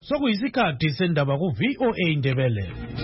Sokuyisikhathi sendaba ku VOA Indebele.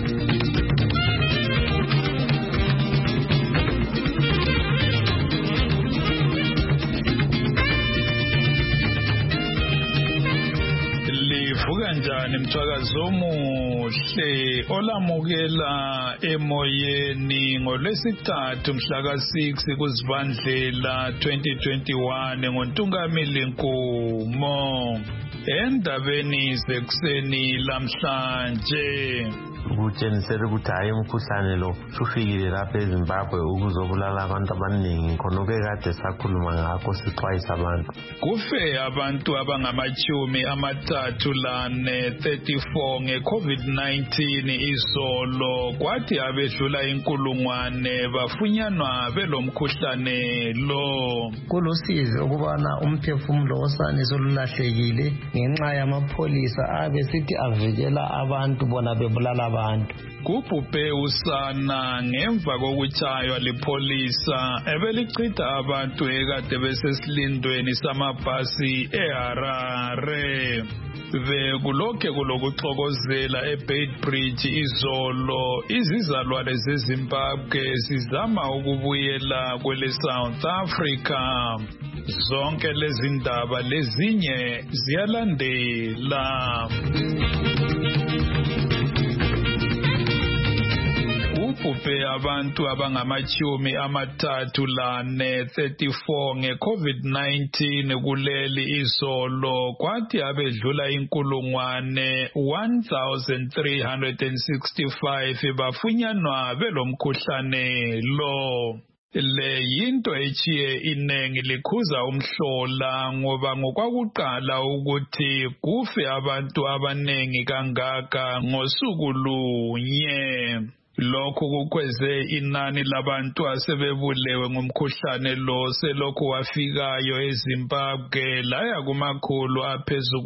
Livuka njani mthwakazi omuhle olamukela emoyeni ngolwesithathu mhla ka-6 kuZibandlela 2021 ngoNtungamili Nkumo. Endabeni zekuseni lamhlanje ukutshengisela ukuthi hayi umkhuhlane lo usufikile lapha eZimbabwe ukuzobulala abantu abaningi khona kade sakhuluma ngakho sixwayisa abantu. Kufe abantu abangama-34 nge-COVID-19 izolo kwathi abedlula 1,000 bafunyanwa belomkhuhlane lo. Kulusizi ukubana umphefumulo wosane solulahlekile ngenxa yamapholisa abesithi avikela abantu bona bebulala abantu. Kubhubhe usana ngemva kokutshaywa lipholisa ebelichitha abantu ekade besesilindweni samabhasi eHarare. Bekulokhe kulokuxokozela eBeitbridge izolo izizalwane zeZimbabwe zizama ukubuyela kwele South Africa. Zonke lezi ndaba lezinye ziyalandela. Kubhubhe abantu abangama-34 nge-COVID-19 kuleli izolo kwathi abedlula 1,365 bafunyanwa belomkhuhlane lo. Le yinto echiye inengi likhuza umhlola ngoba ngokwakuqala ukuthi kufe abantu abanengi kangaka ngosuku lunye. Lokhu kukweze inani labantu asebebulewe ngumkhuhlane lo selokhu wafikayo eZimbabwe laya kumakhulu aphezu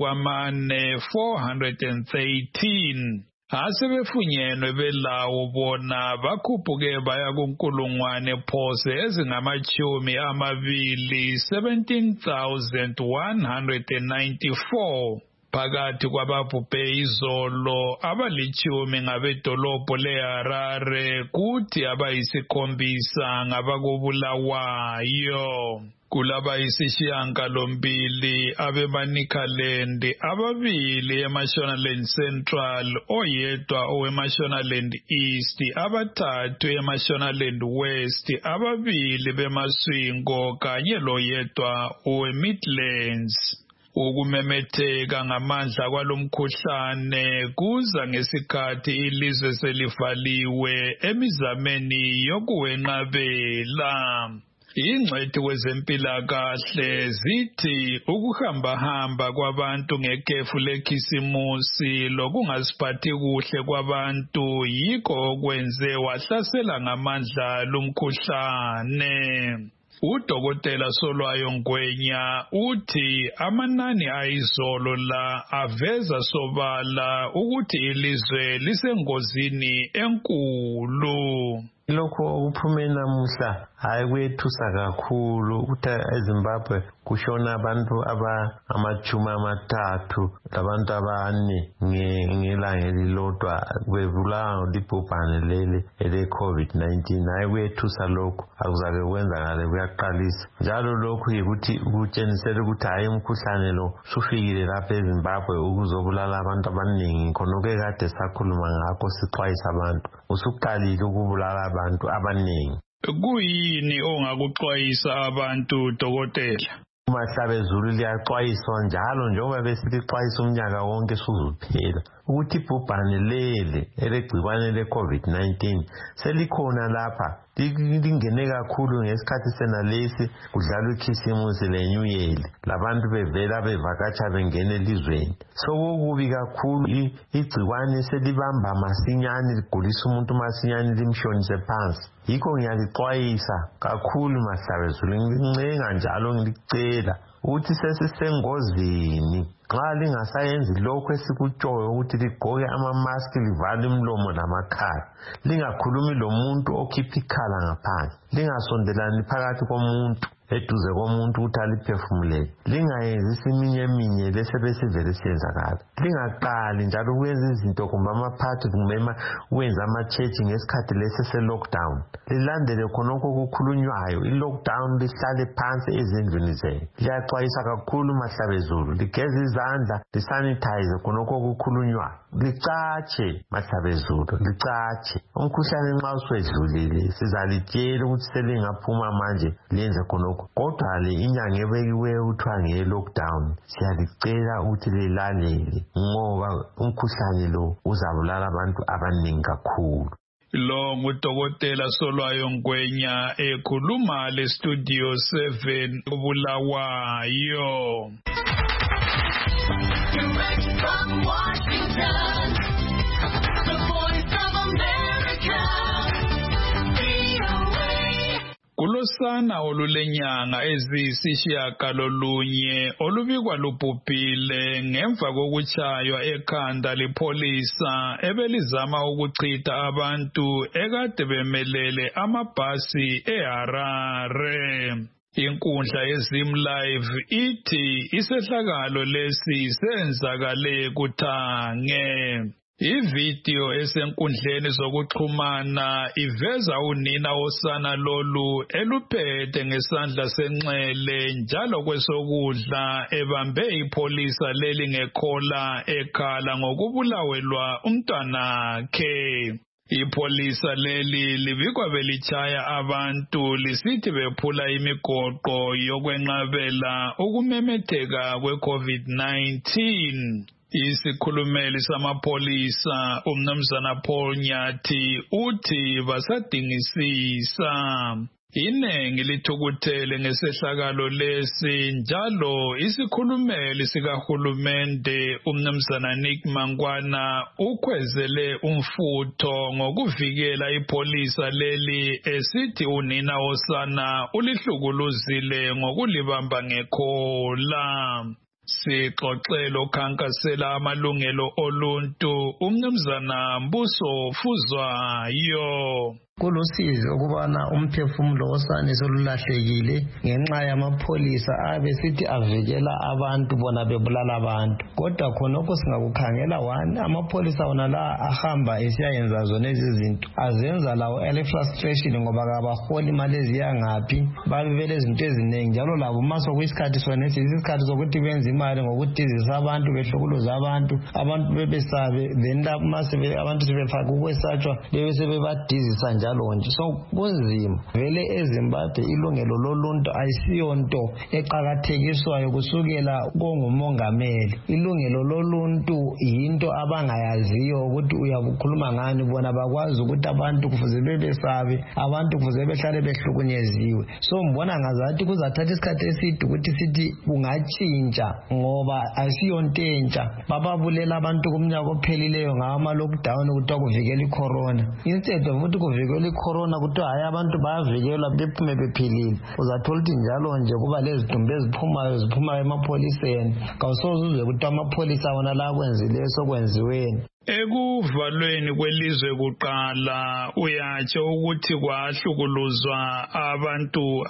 kwama-413. Asebefunyenwe belawo bona bakhuphuke baya kunkulungwane phose ezingama-17,194. Phakathi kwababhubhe izolo abali-10 ngabedolobho leHarare kuthi abayi-7 ngabakobulawayo. Kulabayisishiyagalombili abeManicaland, 2 eMashonaland Central, oyedwa oweMashonaland East, 3 eMashonaland West, 2 beMaswingo kanye loyedwa oweMidlands. Ukumemetheka ngamandla kwalomkhuhlane kuza ngesikhathi ilizwe selivaliwe emizameni yokuwenqabela. Ingcwethi kwezempilakahle zithi ukuhambahamba kwabantu ngekhefu lekhisimusi lokungasiphathi kuhle kwabantu yikho okwenze wahlasela ngamandla lumkhuhlane. Udokotela Solwayo Ngwenya uthi amanani ayizolo la aveza sobala ukuthi ilizwe lisengozini enkulu. Lokho okuphume namuhla hayi kwethusa kakhulu ukuthi eZimbabwe kushona abantu ama-30 labantu 4 ngelanga elilodwa bebulawa libhubhane leli ele-COVID-19. Hayi kwethusa lokhu akuzake kwenzakale kuyaqalisa. Njalo lokhu yikuthi kutshengisela ukuthi hayi umkhuhlane lo sufikile lapha eZimbabwe ukuzobulala abantu abaningi khona kade sakhuluma ngakho sixwayisa abantu usuqalile ukubulala abantu abaningi. Kuyini ongakuxwayisa abantu dokotela? Umahlabezulu liyaxwayiswa njalo njengoba besilixwayisa umnyaka wonke suzuphela ukuthi ibhubhane leli elegciwane le-COVID-19 selikhona lapha lingene kakhulu ngesikhathi senalesi kudlalwa ikhisimusi leNew Year labantu bevela bevakatsha bengena elizweni. Sokubi kakhulu igciwane selibamba masinyane ligulisa umuntu masinyane limshonise phansi. Yikho ngiyalixwayisa kakhulu Mahlabezulu, ngilincenga njalo ngilicela ukuthi sesisengozini. Nxa lingasayenzi lokho esikutshoyo ukuthi ligqoke amamaski livale umlomo lamakhala, lingakhulumi lomuntu okhipha ikhala ngaphandle, lingasondelani phakathi komuntu, eduze komuntu ukuthi aliphefumulele. Lingayenzi isiminye lesebesivele siyenzakala. Lingaqali njalo ukwenza izinto kumbe amaphathi kumbe ukwenza ama-church ngesikhathi lese-lockdown. Lilandele khonokho kukhulunywayo. I-lockdown lihlale phansi ezindlini zenu. Liyaxwayisa kakhulu Mahlabezulu. Ligeze izandla, lisanitize khonokho kukhulunywayo. Licatshe Mahlabezulu, licatshe. Umkhuhlane nxa uswedlulile sizalitshela ukuthi selingaphuma manje lenze khonokho. Kodwa le inyanga ebekiweyo kuthiwa ngeye-lockdown siyalicela ukuthi lilalele ngoba umkhuhlane lo uzabulala abantu abaningi kakhulu. Lo ngudokotela Solwayo Ngwenya ekhuluma le studio 7 Bulawayo. Direct from Washington, the Voice of America, VOA. Kulosana olulenyanga eziyisishiyagalolunye olubikwa lubhubhile ngemva kokuchaywa ekhanda lipholisa ebelizama ukuchitha abantu ekade bemelele amabhasi eHarare. Inkundla yeZim Live ithi isehlakalo lesi senzakale kuThange. Ivideo esenkundleni zokuxhumana iveza unina wosana lolu eluphethe ngesandla senxele njalo kwesokudla ebambe ipholisa leli ngekhola ekhala ngokubulawelwa umntanakhe. Ipholisa leli libikwa belichaya abantu lisithi bephula imigoqo yokwenqabela ukumemetheka kwe-COVID-19. Isikhulumeli samapholisa uMnumzana Paul Nyathi uthi basadingisisa. Inengi lithukuthele ngesehlakalo lesi njalo isikhulumeli sikahulumende uMnumzana Nick Mangwana ukhwezele umfutho ngokuvikela ipholisa leli esithi unina wosana ulihlukuluzile ngokulibamba ngekhola. Sixoxelo khankasela amalungelo oluntu uMnumzana Mbuso Fuzwayo. Kulusizi ukubana umphefumulo wosane solulahlekile ngenxa yamapholisa abesithi avikela abantu bona bebulala abantu. Kodwa khonokho singakukhangela amapholisa wona la ahamba esiyayenza zona izinto azenza lawo frustration ngoba kabaholi imali eziyangaphi babe vele izinto eziningi njalo labo maso kwisikhathi sona isikhathi sokuthi benze imali ngokudizisa abantu behlukuluza abantu bebesabe then mase abantu sebefaka ukwesatshwa bebe sebebadizisa njalo nje. So kunzima vele eZimbabwe ilungelo loluntu ayisiyonto eqhakathekiswayo kusukela kongumongameli. Ilungelo loluntu yinto abangayaziyo ukuthi uyakukhuluma ngani, bona bakwazi ukuthi abantu kufuze bebesabe, abantu kufuze behlale behlukunyeziwe. So mbona ngazathi kuzathatha isikhathi eside ukuthi sithi kungatshintsha ngoba asiyonto entsha. Bababulela abantu kumnyaka ophelileyo ngama lockdown ukuthi kuvikela icorona. Instead of ukuthi kuvikela icorona ukuthi hayi abantu bayavikelwa bephume bephilile. Uzathola ukuthi njalo nje kuba lezidumbe eziphumayo emapholiseni. Kawusoze uzwe ukuthi amapholisa wona la kwenzile sokwenziweni. Ekuvalweni kwelizwe kuqala uyatsho ukuthi kwahlukuluzwa abantu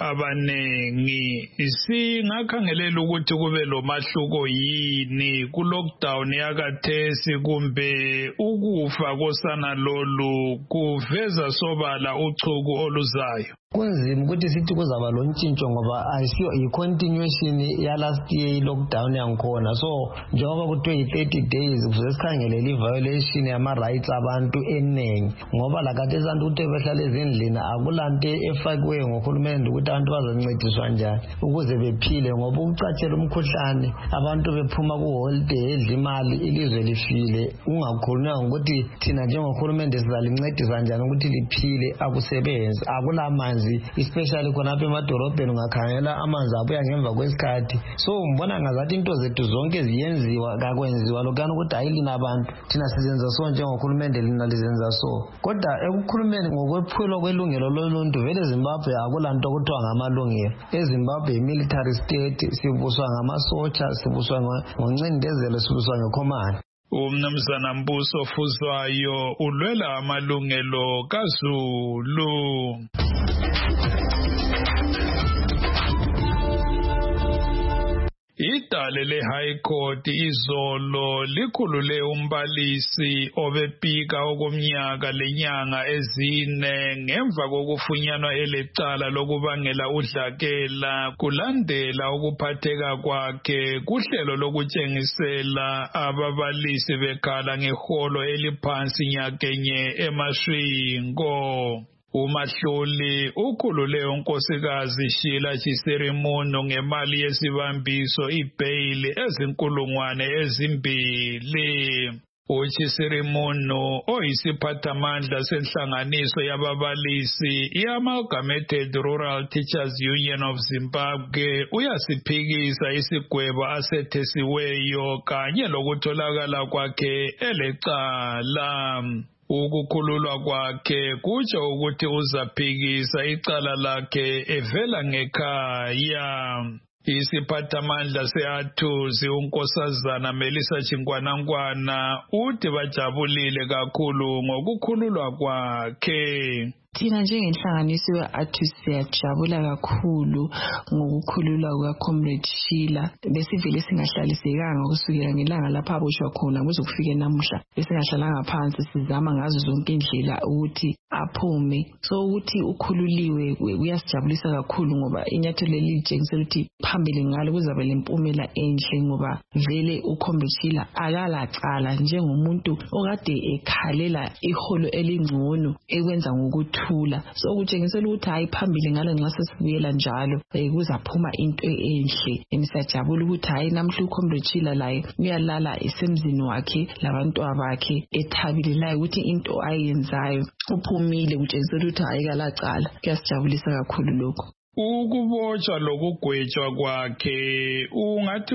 abanengi. Singakhangelela ukuthi kube lomahluko yini ku-lockdown yakathesi kumbe ukufa kosana lolu kuveza sobala uchuku oluzayo. Kunzima ukuthi sithi kuzaba lontshintsho ngoba ayisiyo i-continuation ya last year i-lockdown yankhona. So njengoba kuthiwe i-30 days kufuze sikhangelele i-violation yama-rights abantu eningi ngoba lakathesi abantu ukuthi behlale ezindlini akulanto efakiweyo ngohulumende ukuthi abantu bazancediswa njani ukuze bephile ngoba ukucatshela umkhuhlane abantu bephuma kuholiday edla imali ilizwe lifile. Ungakhulunywa ngokuthi thina njengohulumende sizalincedisa njani ukuthi liphile akusebenzi, akulamanzi especially khonapha emadolobheni ungakhangela amanzi abuya ngemva kwesikhathi. So mbona ngazathi into zethu zonke ziyenziwa kakwenziwa lokana ukuthi hayi lina abantu thina sizenza so njengohulumende lina lizenza so. Kodwa ekukhulumeni ngokwephulwa kwelungelo loluntu vele Zimbabwe akulanto kuthiwa ngamalungelo. eZimbabwe i-military state, sibuswa ngamasotsha, sibuswa ngoncindezelo, sibuswa ngekhomanda. uMnumzana Mbuso Fuzwayo ulwela amalungelo kaZulu. Idale le-High Court izolo likhulule umbalisi obepika okumnyaka lenyanga ezine ngemva kokufunyanwa elecala lokubangela udlakela kulandela ukuphatheka kwakhe kuhlelo lokutshengisela ababalisi bekhala ngeholo eliphansi nyakenye eMashwingo. Umahluli ukhulule unkosikazi Sheila Chiserimuno ngemali yesibambiso ibhayili $2,000. Chiserimuno oyisiphathamandla senhlanganiso yababalisi i-Amalgamated Rural Teachers Union of Zimbabwe uyasiphikisa isigwebo asethesiweyo kanye lokutholakala kwakhe elecala. Ukukhululwa kwakhe kutsho ukuthi uzaphikisa icala lakhe evela ngekhaya. Isiphathamandla se-Athusi unkosazana Melissa Chingwanangwana uthi bajabulile kakhulu ngokukhululwa kwakhe. Thina njengenhlanganiso ye-Athusi siyajabula kakhulu ngokukhululwa kukaComrade Sheila. Besivele singahlalisekanga kusukela ngelanga lapha aboshwa khona kuze kufike namuhla. Besingahlalanga phansi sizama ngazo zonke indlela ukuthi aphume. So ukuthi ukhululiwe kuyasijabulisa kakhulu ngoba inyathelo lelitshengisela ukuthi phambili ngalo kuzabe lempumela enhle ngoba vele uComrade Sheila akalacala njengomuntu okade ekhalela iholo elingcono ekwenza ngokuthi so kutshengisela ukuthi hayi phambili ngalo nxa sesibuyela njalo kuzaphuma into enhle. Siyajabula ukuthi hayi namhla uComrade Sheila laye uyalala esemzini wakhe labantwana bakhe ethabile laye ukuthi into ayenzayo uphumile kutshengisela ukuthi hayi kalacala. Kuyasijabulisa kakhulu lokho. Ukubotshwa lokugwetshwa kwakhe ungathi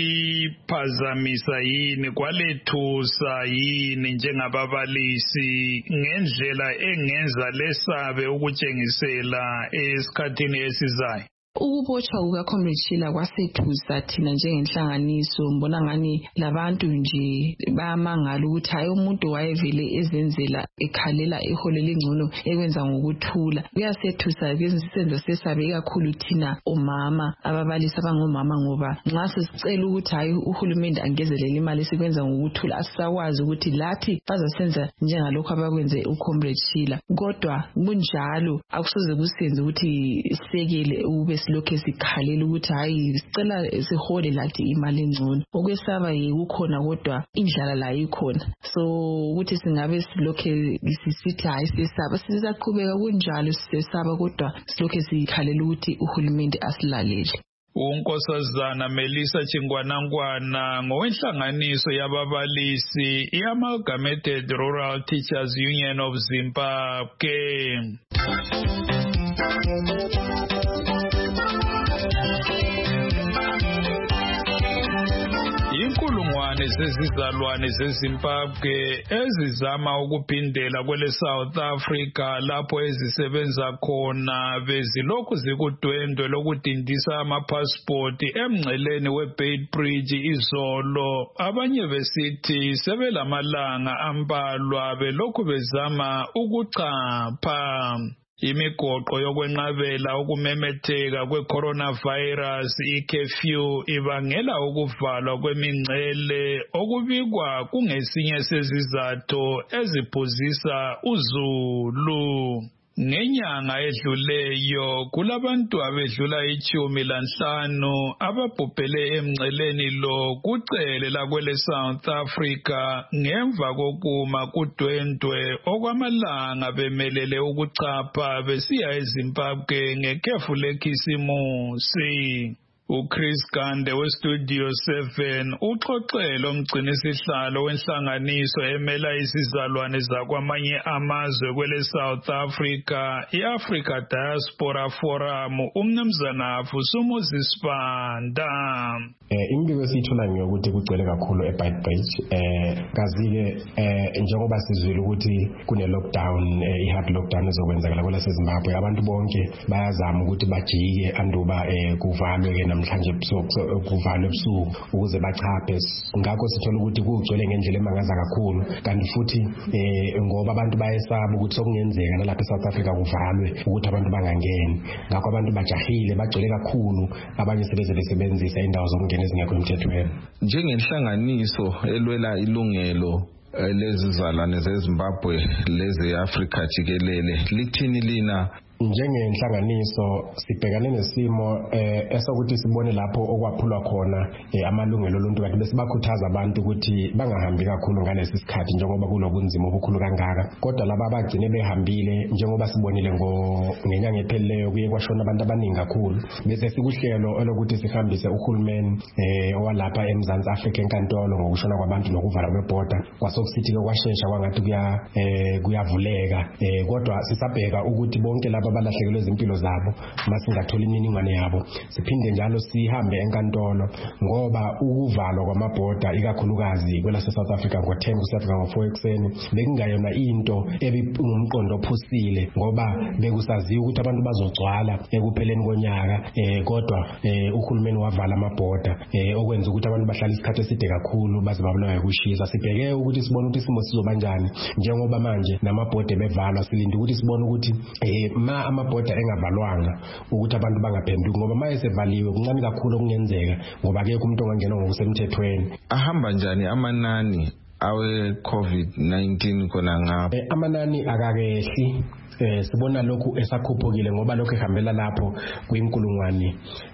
kwaliphazamisa yini kwalethusa yini njengababalisi ngendlela engenza lesabe ukutshengisela esikhathini esizayo? Ukubotshwa kukaComrade Sheila kwasethusa thina njengenhlanganiso. Mbona ngani labantu nje bayamangala ukuthi hayi umuntu wayevele ezenzela ekhalela iholo lengcono ekwenza ngokuthula. Kuyasethusa kwezisenzo sesabe kakhulu thina omama ababalisi abangomama ngoba nxa sisicela ukuthi hayi uhulumende angezelele imali esikwenza ngokuthula asisakwazi ukuthi lathi bazasenza njengalokho abakwenze uComrade Sheila. Kodwa kunjalo akusoze kusenze ukuthi isekele ube lokho sikhalela ukuthi hayi sicela sihole lathi imali engcono. Okwesaba yikukhona kodwa indlala la ikhona. So ukuthi singabe silokho sisithi hayi sesaba sizaqhubeka kunjalo sisesaba kodwa silokho sikhalela ukuthi uhulumende asilalele. Unkosazana Melissa Chingwanangwana ngowenhlanganiso yababalisi i-Amalgamated Rural Teachers Union of Zimbabwe. Inkulungwane zezizalwane zeZimbabwe ezizama ukuphindela kwele South Africa lapho ezisebenza khona bezilokhu zikudwendwe lokudindisa amapassport emngceleni weBeitbridge izolo. Abanye besithi sebelamalanga ambalwa belokhu bezama ukuchapha. Imigoqo yokwenqabela ukumemetheka kwe-coronavirus i-curfew ibangela ukuvalwa kwemingcele okubikwa kungesinye sezizathu eziphuzisa uzulu. Ngenyanga edluleyo kulabantu abedlula 15 ababhubhele emngceleni lo kucele lakwele South Africa ngemva kokuma kudwendwe okwamalanga bemelele ukuchapha besiya eZimbabwe ngekhefu lekhisimusi. uChris Gande weStudio 7 uxoxele umgcinisihlalo wenhlanganiso emela izizalwane zakwamanye amazwe kwele South Africa iAfrica Diaspora Forum umnumzana Fusumuzi Sibanda. Imbiko esiyithola ngiyokuthi kugcwele kakhulu eBeitbridge kazi-ke njengoba sizwile ukuthi kune lockdown i-hard lockdown ezokwenzakala kwela seZimbabwe abantu bonke bayazama ukuthi bajike anduba kuvalwe ke namhlanje ebusuku kuvalwe ebusuku ukuze bachaphe. Ngakho sithola ukuthi kugcwele ngendlela emangaza kakhulu, kanti futhi ngoba abantu bayesaba ukuthi sokungenzeka nalapha eSouth Africa kuvalwe ukuthi abantu bangangeni. Ngakho abantu bajahile bagcwele kakhulu, abanye sebeze besebenzisa indawo zokungena ezingekho emthethweni. Njengenhlanganiso elwela ilungelo lezizalwane zeZimbabwe leze Africa jikelele, lithini lina? Njengenhlanganiso sibhekane nesimo esokuthi sibone lapho okwaphulwa khona amalungelo oluntu, kanti bese bakhuthaza abantu ukuthi bangahambi kakhulu ngalesi sikhathi njengoba kulobunzima obukhulu kangaka. Kodwa laba abagcine behambile, njengoba sibonile ngenyanga ephelileyo kuye kwashona abantu abaningi kakhulu, bese sikuhlelo elokuthi sihambise uhulumeni owalapha eMzansi Afrika enkantolo ngokushona kwabantu nokuvala kwebhoda. Kwasokusithi-ke kwashesha kwangathi kuyavuleka, kodwa sisabheka ukuthi bonke laba abalahlekelwe izimpilo zabo masingathola imininingwane yabo siphinde njalo sihambe enkantolo, ngoba ukuvalwa kwamabhoda ikakhulukazi kwelase South Africa ngo-10 kusafika ngo-4 ekseni bekungayona into ebingumqondo ophusile, ngoba bekusaziwa ukuthi abantu bazogcwala ekupheleni konyaka, kodwa uhulumeni wavala amabhoda okwenza ukuthi abantu bahlale isikhathi eside kakhulu baze babulawe ukushisa. Sibheke ukuthi sibone ukuthi isimo sizoba njani njengoba manje namabhoda bevalwa. Silinde ukuthi sibone ukuthi amabhoda engavalwanga ukuthi abantu bangaphenduki, ngoba maye sevaliwe kuncane kakhulu okungenzeka, ngoba akekho umuntu ongangena ngokusemthethweni. Ahamba njani amanani awe COVID-19 khona ngapha? Amanani akakehli. Sibona lokhu esakhuphukile ngoba lokho ehambela lapho kuyinkulungwane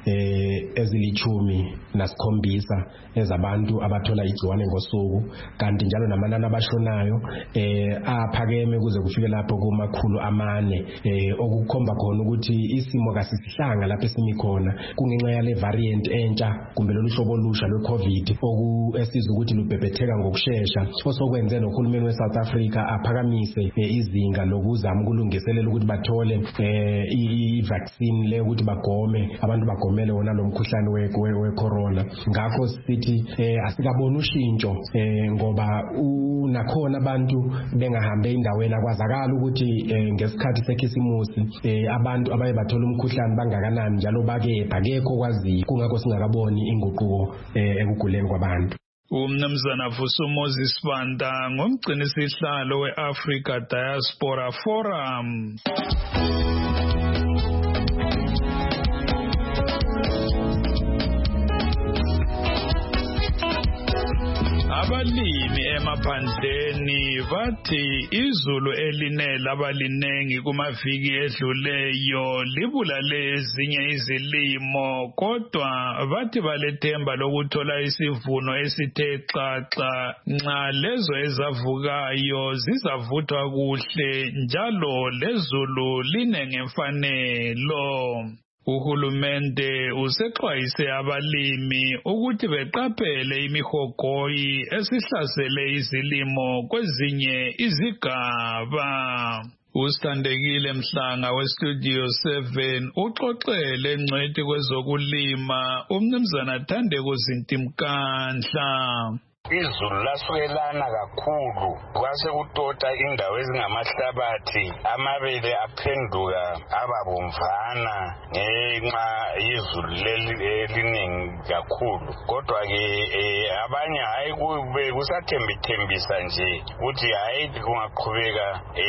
ezili-17 ezabantu abathola igciwane ngosuku, kanti njalo namanani abashonayo aphakeme kuze kufike lapho kuma-400, okukhomba khona ukuthi isimo kasisihlanga lapho esimi khona kungenxa yale variant entsha kumbe lolu hlobo olusha lwe-COVID esiza ukuthi lubhebhetheka ngokushesha, osokwenze nohulumeni we-South Africa aphakamise izinga lokuzama ukulungiselela ukuthi bathole i-vaccine le ukuthi bagome, abantu bagomele wona lo mkhuhlane we-corona. Ngakho sithi asikaboni ushintsho ngoba nakhona abantu bengahambe endaweni akwazakala ukuthi ngesikhathi sekhisimusi abantu abaye bathola umkhuhlane bangakanani njalo bakekho kwaziyo, kungakho singakaboni inguquko ekuguleni kwabantu. Umnumzana Vuso Moses Banda ngumgcini sihlalo we-Africa Diaspora Forum. Abalimi emaphandleni bathi izulu elinele abalinengi kumaviki edluleyo libulale ezinye izilimo, kodwa bathi balethemba lokuthola isivuno esithe xaxa nxa lezo ezavukayo zizavuthwa kuhle njalo lezulu line ngemfanelo. Uhulumende usexwayise abalimi ukuthi beqaphele imihogoyi esihlasele izilimo kwezinye izigaba. Usithandekile Mhlanga weStudio 7 uxoxele engcwethi kwezokulima umnumzana Thandeko Zintimkandla. Izulu lasukelana kakhulu kwase kutota indawo ezingamahlabathi, amabele aphenduka ababomvana ngenxa yezulu eliningi kakhulu. Kodwa ke abanye hayi kube kusathembisa nje ukuthi hayi kungaqhubeka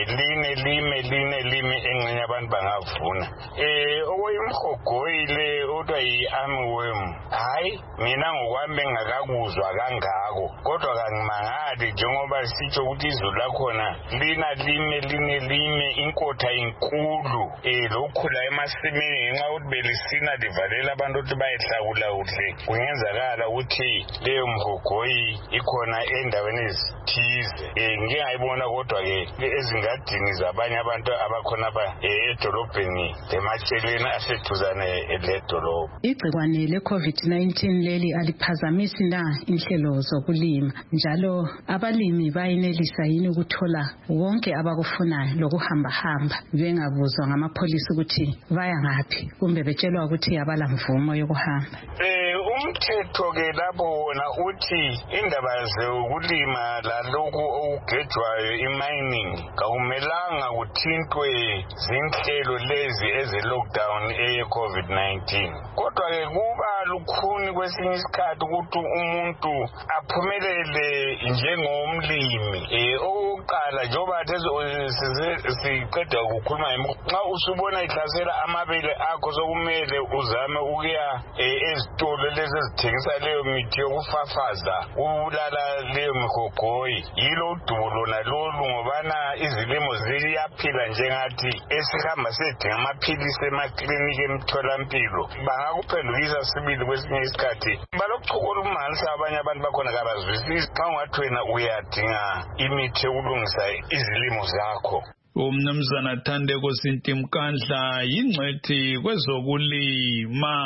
lime engxenye abantu bangavuna. Okuyimhogoyi le odwa yi-armyworm, hayi mina ngokwami engakakuzwa kangako, kodwa kangimangali njengoba sitsho ukuthi izulu lakhona lime inkotha inkulu lokhula emasimini ngenxa ukuthi belisina livalela abantu ukuthi bayehlakula kuhle. Kungenzakala ukuthi leyo mhogoyi ikhona endaweni ezithize. Ngike ngayibona kodwa-ke ezingadini zabanye abantu abakhona edolobheni ematshelweni aseduzane ledolobho. Igcikwane le-COVID-19 leli aliphazamisi na inhlelo zokulima, njalo abalimi bayenelisa yini ukuthola wonke abakufunayo lokuhamba bengabuzwa ngamapholisi ukuthi baya ngaphi kumbe betshelwa ukuthi abala mvumo yokuhamba? Umthetho-ke lapho wona uthi indaba zokulima lalokhu okugejwayo i-mining kakumelanga kuthintwe zinhlelo lezi eze-lockdown eye-COVID-19. Kodwa-ke kuba lukhuni kwesinye isikhathi ukuthi umuntu aphumelele njengomlimi. Okokuqala njengoba siqeda ukukhuluma nxa usubona ihlasela amabele akho sokumele uzame ukuya ezitolo lezi ezithengisa leyo mithi yokufafaza ubulala leyo migogoyi. Yilo udubo lona lolu ngobana izilimo ziyaphila njengathi esihamba sedinga amaphilisi emakliniki emtholampilo. Bangakuphendukisa sibili kwesinye isikhathi balokuchokola ukumangalisa abanye abantu bakhona kabazwisisi xa ungathi wena uyadinga imithi yokulungisa izilimo zakho. Umnumzana Thandeko Sintimkandla yingcwethi kwezokulima.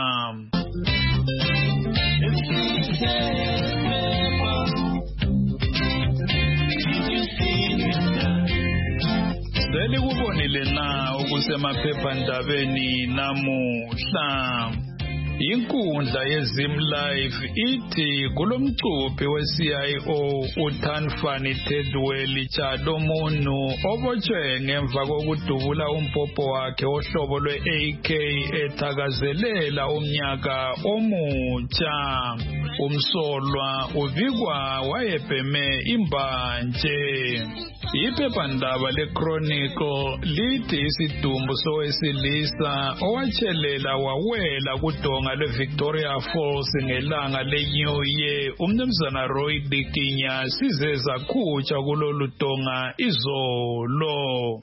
Selikubonile na ukusemaphephandabeni namuhla. Inkundla yeZimlife ithi kulomcuphi we-CIO uThanfani Thedweli Tshadomonu obotshwe ngemva kokudubula umpopho wakhe ohlobo lwe-AK ethakazelela umnyaka omutsha. Umsolwa ubikwa wayebheme imbanje. Iphephandaba leChronicle lithi isidumbu sowesilisa owatshelela wawela kudonga lweVictoria Falls ngelanga leNew Year umnumzana Roy Dikinya size zakhutsha kulolu donga izolo.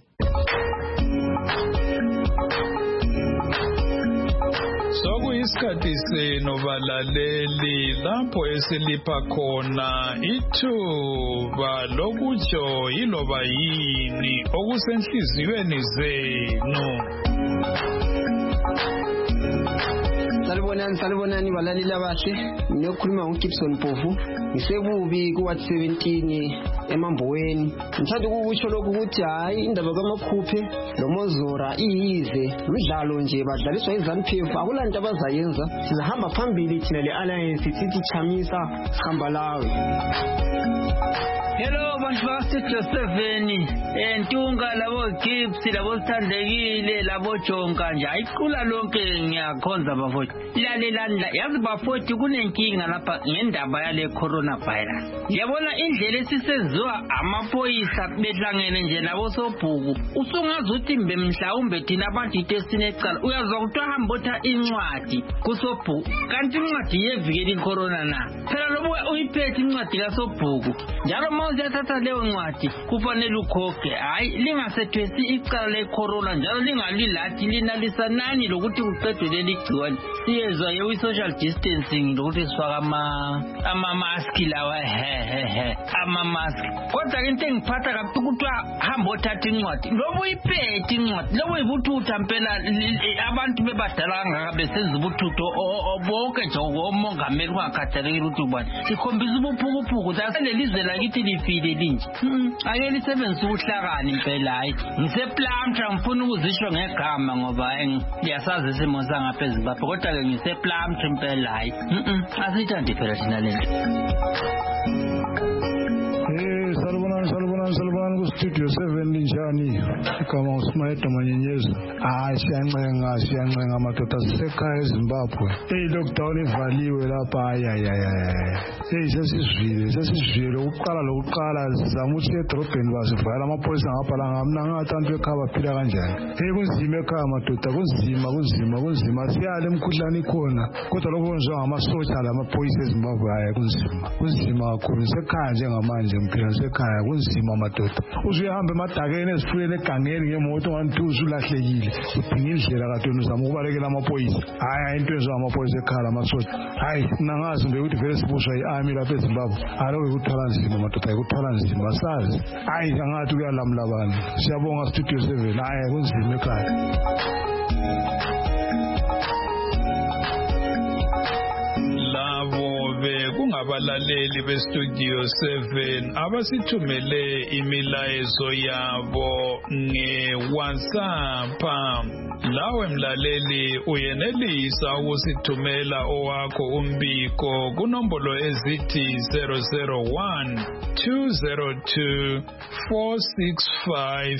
Sokuyisikhathi senu balaleli lapho esilipha khona ithuba lokutsho yiloba yini okusenhliziyweni zenu. Salibonani balaleli abahle, ngiyokhuluma ngoGibson Mpofu. Ngisekubi kuwathi 17 emamboweni. Ngithanda ukukusho lokhu ukuthi hayi indaba kaMakhuphe loMozora iyize umdlalo nje badlaliswa iZANU-PF akulanto abazayenza. Sizahamba phambili thina le-alliance sithi chamisa sihamba lawe. Hello bantu baStudio 7 Ntunga labo Gibbs labo Sithandekile labo Jonka nje ayiqula lonke ngiyakhonza bafowethu lalelanda yazi bafowethu kunenkinga lapha ngendaba yale coronavirus. Yabona indlela esisenziwa amaphoyisa behlangene nje labo sobhuku usungazi uthi mbe mhlawumbe thina abantu itesinecala uyazwa ukuthi hamba otha incwadi kusobhuku kanti incwadi yevikela icorona na phela lobo uyiphethe incwadi kasobhuku njalo mawuzathatha leyo ncwadi kufanele ukhokhe hayi lingasethwesi icala lecorona njalo lingalilathi linalisa nani lokuthi kuqedwe leli gciwane siyezwa ye social distancing lokuthi sifaka ama mask lawa ama mask kodwa into engiphatha kabuhlungu ukuthi hamba othatha incwadi lobo uyiphethe incwadi lobo ibuthutha impela abantu bebadala kangaka besenza ubuthutho bonke nje omongameli ungakhathalekile ukuthi ubani sikhombisa ubuphukuphuku lelizwe lakithi lifile linje ake lisebenzisa ubuhlakani impela hayi ngiseplamtra ngifuna ukuzisho ngegama ngoba ngiyasazi isimo sangaphezulu bapha kodwa ke ngiseplamtra impela hayi asithandi phela thina lento. Salibonani kuStudio 7 linjani igama uSmayeda Manyenyeza. Siyancenga madoda sisekhaya eZimbabwe. Lockdown ivaliwe lapha sesizwile lokuqala sizama ukuthi edrobheni basivala amapholisa ngapha ngamna ngathi ekhaya baphila kanjani. Kunzima ekhaya madoda kunzima siyale imkhuhlane ikhona kodwa lokho kwenziwa ngamasotsha lamapholisa eZimbabwe kunzima kakhulu sekhaya njengamanje ngiphila sekhaya kunzima madoda uzuyahamba emadakeni ezifuyeni egangeni ngemoto wantuza ulahlekile udinga indlela kade uzama ukubalekela amaphoyisa hayi into ezo amaphoyisa ekhaya amasotsha hayi nangazi nje ukuthi vele sibushwa iarmy lapha eZimbabwe aloke kuthwala nzima madoda kuthwala nzima sazi hayi angathi kuyalamula abantu siyabonga Studio 7 hayi kunzima ekhaya. Kungabalaleli beStudio 7 abasithumele imilayezo yabo ngeWhatsApp. Lawe mlaleli uyenelisa ukusithumela owakho umbiko kunombolo ezithi 001 202 465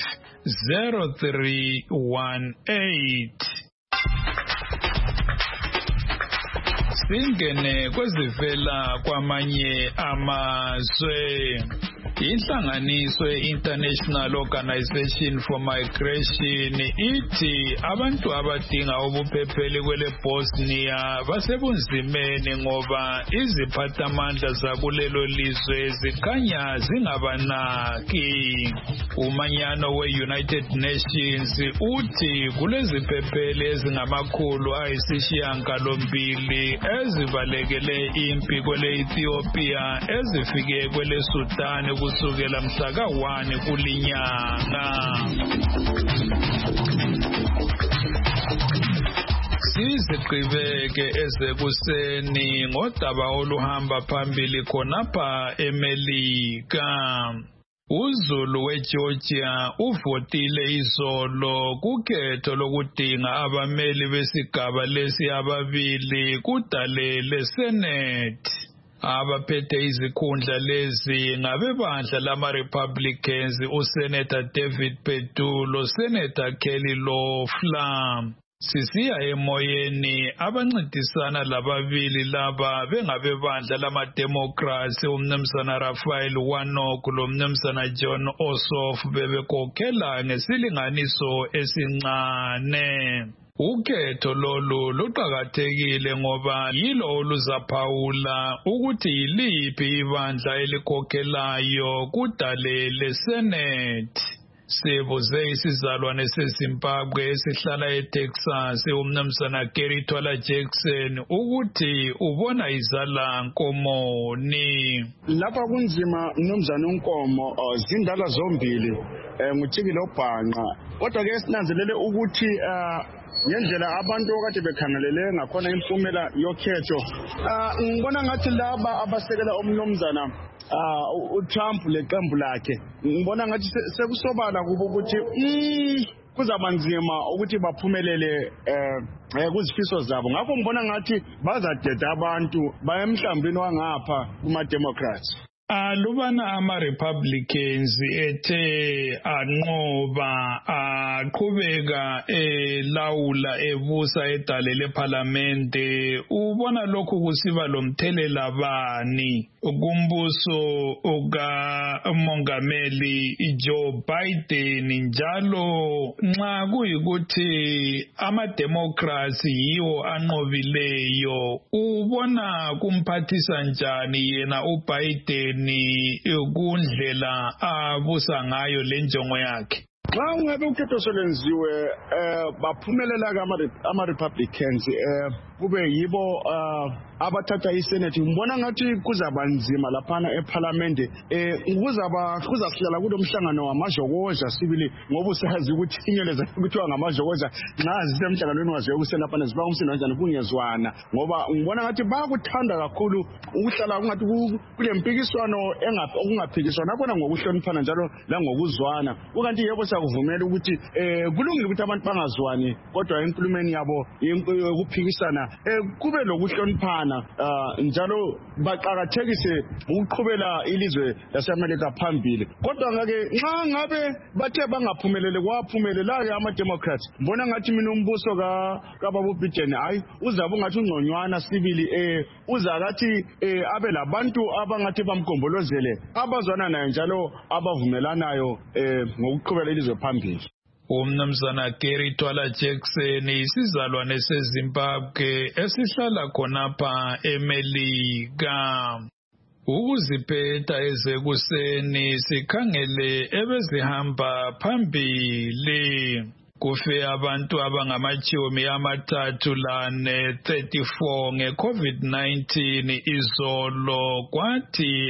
0318. singene kwezivela kwamanye amazwe. Inhlanganiso International Organization for Migration ithi abantu abadinga ubuphepheli kwele Bosnia basebunzimeni ngoba iziphathamandla zakulelo lizwe zikhanya zingabanaki. Umanyano we-United Nations uthi kuleziphepheli ezingamakhulu ayisishiyagalombili ezibalekele impi kwele Ethiopia ezifike kwele Sudan kusukela mhla ka-1 kulinyanga. Sizigqibeke ezekuseni ngodaba oluhamba phambili khonapha eMelika. UZulu weGeorgia uvotile izolo kukhetho lokudinga abameli besigaba lesi ababili kudale leSenate. Abaphethe izikhundla lezi ngabebandla lama-Republicans uSenator David Perdue loSenator Kelly Loeffler. Sisiya emoyeni abancedisana lababili laba bengabebandla lama-Democrats umnumzana Raphael Warnock lomnumzana John Ossoff bebekhokhela ngesilinganiso esincane. Ukhetho lolu luqakathekile ngoba yilo oluzaphawula ukuthi yiliphi ibandla elikhokhelayo kudale leSenate. Sibuze isizalwane seZimbabwe esihlala eTexas umnumzana Gary Twala Jackson ukuthi ubona izala nkomoni. Lapha kunzima mnumzana uNkomo zindala zombili nguThikile Obhanqa kodwa ke sinanzelele ukuthi ngendlela abantu okade bekhangelele ngakhona impumela yokhetho ngibona ngathi laba abasekela umnumzana uTrump leqembu lakhe ngibona ngathi sekusobala kuba ukuthi kuzaba nzima ukuthi baphumelele kuzifiso zabo ngakho ngibona ngathi bazadeda abantu bayemhlambini wangapha kuma-Democrats. Lubana ama-Republicans ethe anqoba aqhubeka lawula ebusa edale lephalamende ubona lokhu kusiba lomthelela bani kumbuso ukamongameli Joe Biden njalo nxa kuyikuthi ama-Democrats yiwo anqobileyo ubona kumphathisa njani yena uBiden kundlela abusa ngayo lenjongo yakhe? Xa ungabe ukhetho solenziwe baphumelela ama-Republicans kube yibo abathatha iSenate ngibona ngathi kuzaba nzima laphana eParliament kuzahlala kulo mhlangano wamajokoza sibili ngoba usazi ukuthi inyeleza kuthiwa ngamajokoza nxa zisemhlanganweni wazo yokuselaphana ziba umsindo kanjani kungezwana ngoba ngibona ngathi bayakuthanda kakhulu ukuhlala kungathi kulempikiswano okungaphikiswana khona ngokuhloniphana njalo langokuzwana ukanti yebo sakuvumela ukuthi kulungile ukuthi abantu bangazwani kodwa enkulumeni yabo yokuphikisana kube lokuhloniphana njalo baqakathekise ukuqhubela ilizwe laseMelika phambili kodwa ngake nxa ngabe bathe bangaphumelele kwaphumelelake ama-Democrats mbona ngathi mina umbuso kababa Biden hayi uzabe ungathi ungconywana sibili uzakathi abe labantu abangathi bamgombolozele abazwana naye njalo abavumelanayo ngokuqhubela ilizwe phambili. Umnumzana Gary Twala Jackson isizalwane seZimbabwe esihlala khonapha eMelika. Ukuziphetha ezekuseni sikhangele ebezihamba phambili. Kufe abantu abangama-34 nge-COVID-19 izolo kwathi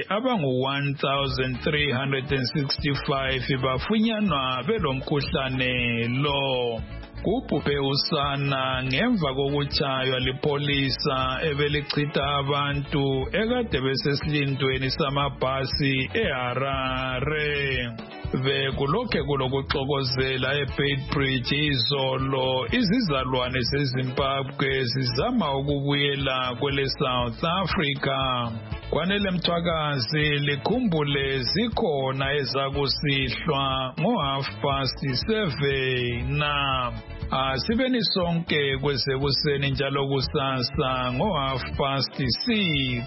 abangu-1,365 bafunyanwa belomkhuhlane lo. Kubhubhe usana ngemva kokutshaywa lipolisa ebelichitha abantu ekade besesilindweni samabhasi eHarare. Bekulokhe kulokuxokozela eBeitbridge izolo izizalwane zeZimbabwe zizama ukubuyela kwele South Africa. Kwanele Mthwakazi likhumbule zikhona ezakusihlwa ngo-7:30. Asibeni sonke kwesekuseni njalo kusasa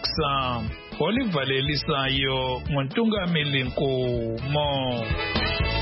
ngo6:30. Olivalelisayo nguNtungameli Nkomo.